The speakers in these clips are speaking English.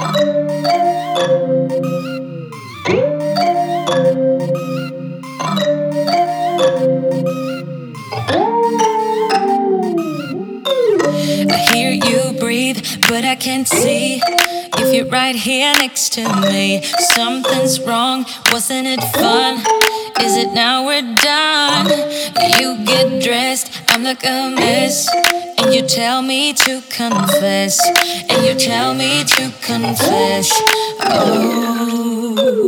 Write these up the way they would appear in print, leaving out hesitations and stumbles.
I hear you breathe, but I can't see if you're right here next to me. Something's wrong, wasn't it fun? Is it now we're done? You get dressed, I'm like a mess, and you tell me to confess, and you tell me to confess. Oh,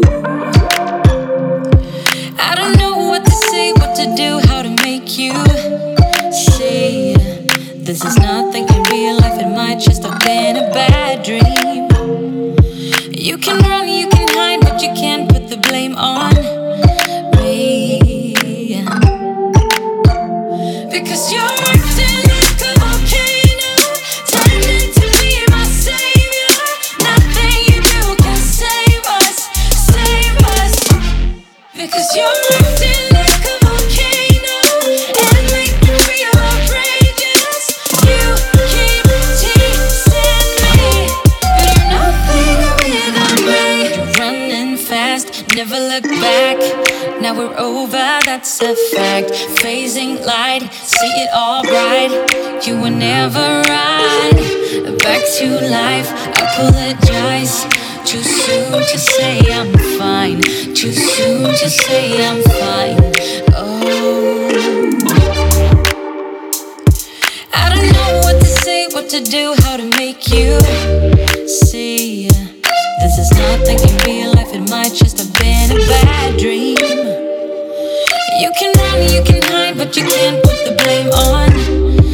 I don't know what to say, what to do, how to make you see. This is nothing in real life, it might just have been a bad dream. You can run, you can hide, but you can't put the blame on me. Because you're acting like a volcano, turning to be my savior. Nothing you do can save us, save us. Because you're acting like a volcano and make me feel outrageous. You keep teasing me, but you're nothing without me. You're running fast, never look back. Now we're over, that's a fact. Phasing light, see it all bright. You were never right. Back to life, I apologize. Too soon to say I'm fine. Too soon to say I'm fine. Oh, I don't know what to say, what to do, how to make you see. This is nothing in real life, it might just have been a bad dream. You can run, you can hide, but you can't put the blame on